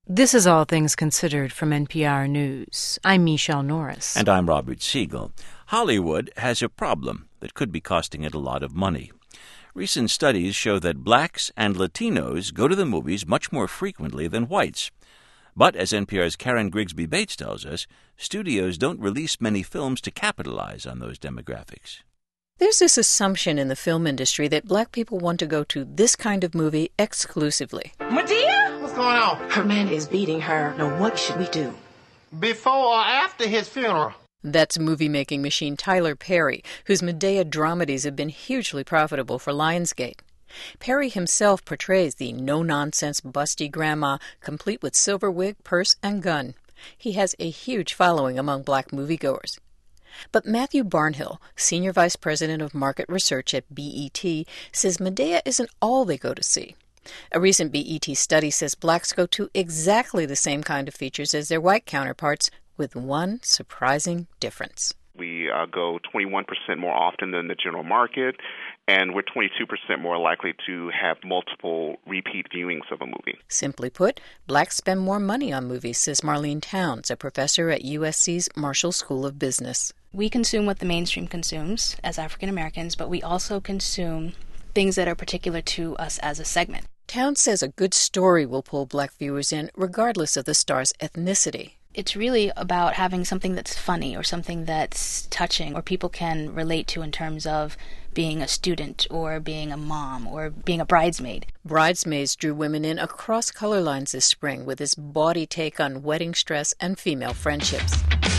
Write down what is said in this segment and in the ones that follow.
This is All Things Considered from NPR News. I'm Michelle Norris. And I'm Robert Siegel. Hollywood has a problem that could be costing it a lot of money. Recent studies show that blacks and Latinos go to the movies much more frequently than whites. But as NPR's Karen Grigsby Bates tells us, studios don't release many films to capitalize on those demographics. There's this assumption in the film industry that black people want to go to this kind of movie exclusively. Medea? What's going on? Her man is beating her. Now what should we do? Before or after his funeral? That's movie-making machine Tyler Perry, whose Medea dramedies have been hugely profitable for Lionsgate. Perry himself portrays the no-nonsense, busty grandma, complete with silver wig, purse, and gun. He has a huge following among black moviegoers. But Matthew Barnhill, Senior Vice President of Market Research at BET, says Medea isn't all they go to see. A recent BET study says blacks go to exactly the same kind of features as their white counterparts, with one surprising difference. We go 21% more often than the general market, and we're 22% more likely to have multiple repeat viewings of a movie. Simply put, blacks spend more money on movies, says Marlene Towns, a professor at USC's Marshall School of Business. We consume what the mainstream consumes as African Americans, but we also consume things that are particular to us as a segment. Towns says a good story will pull black viewers in, regardless of the star's ethnicity. It's really about having something that's funny or something that's touching or people can relate to in terms of being a student or being a mom or being a bridesmaid. Bridesmaids drew women in across color lines this spring with its bawdy take on wedding stress and female friendships.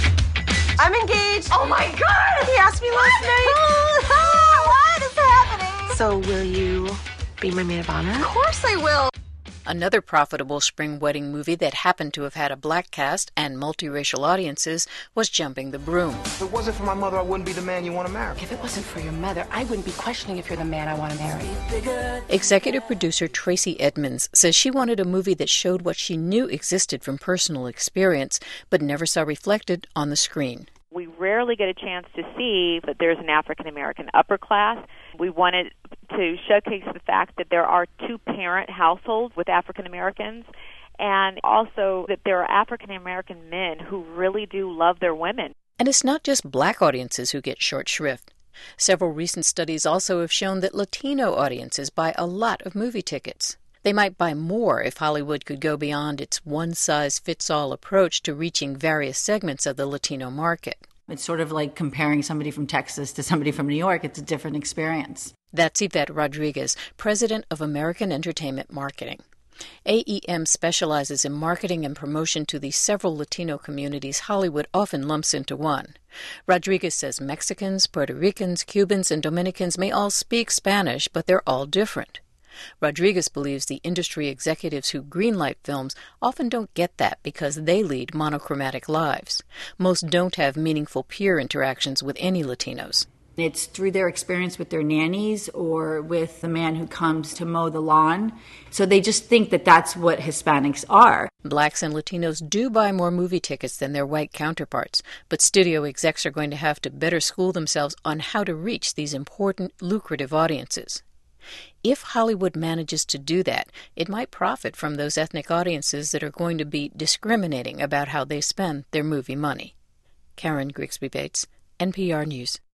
I'm engaged. Oh my God! He asked me last night. What is happening? So will you be my maid of honor? Of course I will. Another profitable spring wedding movie that happened to have had a black cast and multiracial audiences was Jumping the Broom. If it wasn't for my mother, I wouldn't be the man you want to marry. If it wasn't for your mother, I wouldn't be questioning if you're the man I want to marry. Executive producer Tracy Edmonds says she wanted a movie that showed what she knew existed from personal experience, but never saw reflected on the screen. We rarely get a chance to see that there's an African-American upper class. We wanted to showcase the fact that there are two-parent households with African-Americans, and also that there are African-American men who really do love their women. And it's not just black audiences who get short shrift. Several recent studies also have shown that Latino audiences buy a lot of movie tickets. They might buy more if Hollywood could go beyond its one-size-fits-all approach to reaching various segments of the Latino market. It's sort of like comparing somebody from Texas to somebody from New York. It's a different experience. That's Yvette Rodriguez, president of American Entertainment Marketing. AEM specializes in marketing and promotion to the several Latino communities Hollywood often lumps into one. Rodriguez says Mexicans, Puerto Ricans, Cubans, and Dominicans may all speak Spanish, but they're all different. Rodriguez believes the industry executives who greenlight films often don't get that because they lead monochromatic lives. Most don't have meaningful peer interactions with any Latinos. It's through their experience with their nannies or with the man who comes to mow the lawn. So they just think that that's what Hispanics are. Blacks and Latinos do buy more movie tickets than their white counterparts, but studio execs are going to have to better school themselves on how to reach these important, lucrative audiences. If Hollywood manages to do that, it might profit from those ethnic audiences that are going to be discriminating about how they spend their movie money. Karen Grigsby Bates, NPR News.